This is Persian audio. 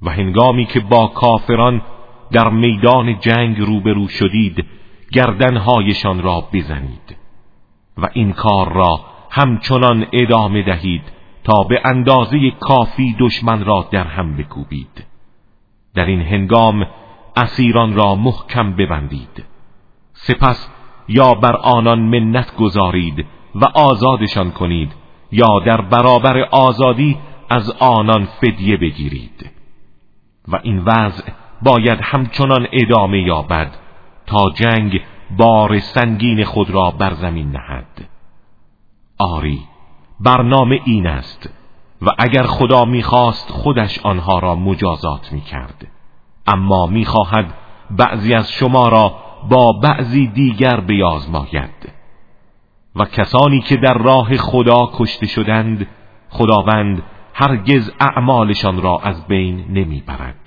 و هنگامی که با کافران در میدان جنگ روبرو شدید گردنهایشان را بزنید و این کار را همچنان ادامه دهید تا به اندازه کافی دشمن را در هم بکوبید. در این هنگام اسیران را محکم ببندید، سپس یا بر آنان منت گذارید و آزادشان کنید یا در برابر آزادی از آنان فدیه بگیرید و این وضع باید همچنان ادامه یابد تا جنگ بار سنگین خود را بر زمین نهد. آری، برنامه این است و اگر خدا می‌خواست خودش آنها را مجازات می‌کرد، اما می‌خواهد بعضی از شما را با بعضی دیگر بیازماید و کسانی که در راه خدا کشته شدند خداوند هرگز اعمالشان را از بین نمیبرد.